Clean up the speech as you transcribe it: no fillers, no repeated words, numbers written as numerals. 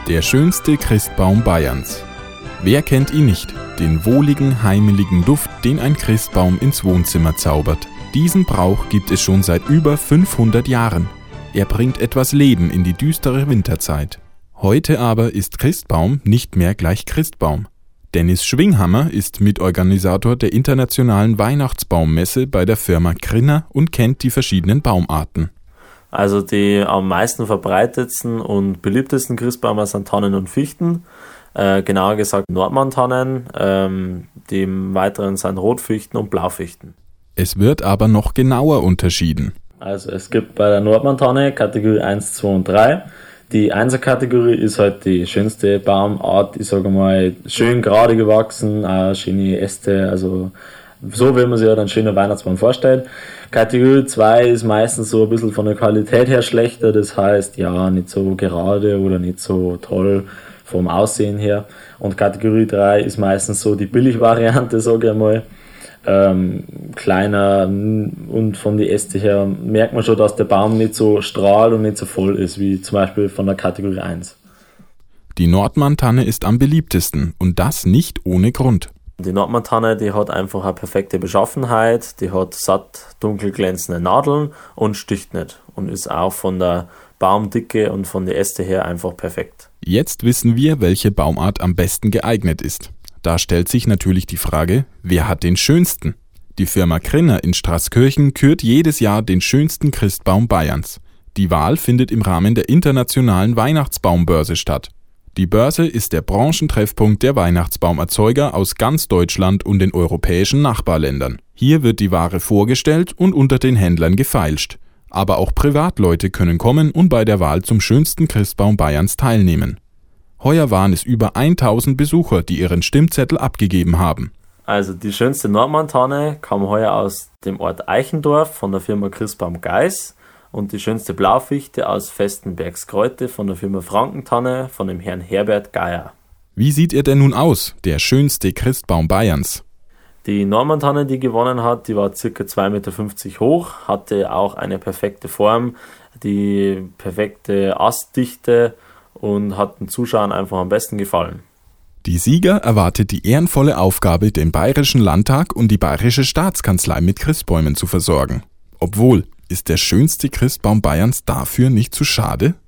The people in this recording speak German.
Der schönste Christbaum Bayerns. Wer kennt ihn nicht? Den wohligen, heimeligen Duft, den ein Christbaum ins Wohnzimmer zaubert. Diesen Brauch gibt es schon seit über 500 Jahren. Er bringt etwas Leben in die düstere Winterzeit. Heute aber ist Christbaum nicht mehr gleich Christbaum. Dennis Schwinghammer ist Mitorganisator der internationalen Weihnachtsbaummesse bei der Firma Krinner und kennt die verschiedenen Baumarten. Also die am meisten verbreitetsten und beliebtesten Christbäume sind Tannen und Fichten. Genauer gesagt Nordmann-Tannen, die im Weiteren sind Rotfichten und Blaufichten. Es wird aber noch genauer unterschieden. Also es gibt bei der Nordmann-Tanne Kategorie 1, 2 und 3. Die 1er-Kategorie ist halt die schönste Baumart, ich sage mal, schön gerade gewachsen, schöne Äste, also so will man sich ja einen schönen Weihnachtsbaum vorstellen. Kategorie 2 ist meistens so ein bisschen von der Qualität her schlechter, das heißt, ja, nicht so gerade oder nicht so toll vom Aussehen her. Und Kategorie 3 ist meistens so die Billigvariante, sage ich mal. Kleiner und von den Äste her merkt man schon, dass der Baum nicht so strahlt und nicht so voll ist, wie zum Beispiel von der Kategorie 1. Die Nordmann-Tanne ist am beliebtesten und das nicht ohne Grund. Die Nordmann-Tanne, die hat einfach eine perfekte Beschaffenheit, die hat satt dunkel glänzende Nadeln und sticht nicht und ist auch von der Baumdicke und von den Äste her einfach perfekt. Jetzt wissen wir, welche Baumart am besten geeignet ist. Da stellt sich natürlich die Frage, wer hat den schönsten? Die Firma Krinner in Straßkirchen kürt jedes Jahr den schönsten Christbaum Bayerns. Die Wahl findet im Rahmen der internationalen Weihnachtsbaumbörse statt. Die Börse ist der Branchentreffpunkt der Weihnachtsbaumerzeuger aus ganz Deutschland und den europäischen Nachbarländern. Hier wird die Ware vorgestellt und unter den Händlern gefeilscht. Aber auch Privatleute können kommen und bei der Wahl zum schönsten Christbaum Bayerns teilnehmen. Heuer waren es über 1000 Besucher, die ihren Stimmzettel abgegeben haben. Also die schönste Nordmann-Tanne kam heuer aus dem Ort Eichendorf von der Firma Christbaum Geis und die schönste Blaufichte aus Vestenbergskreute von der Firma Frankentanne von dem Herrn Herbert Geier. Wie sieht er denn nun aus, der schönste Christbaum Bayerns? Die Nordmann-Tanne, die gewonnen hat, die war ca. 2,50 Meter hoch, hatte auch eine perfekte Form, die perfekte Astdichte und hat den Zuschauern einfach am besten gefallen. Die Sieger erwartet die ehrenvolle Aufgabe, den Bayerischen Landtag und die Bayerische Staatskanzlei mit Christbäumen zu versorgen. Obwohl, ist der schönste Christbaum Bayerns dafür nicht zu schade?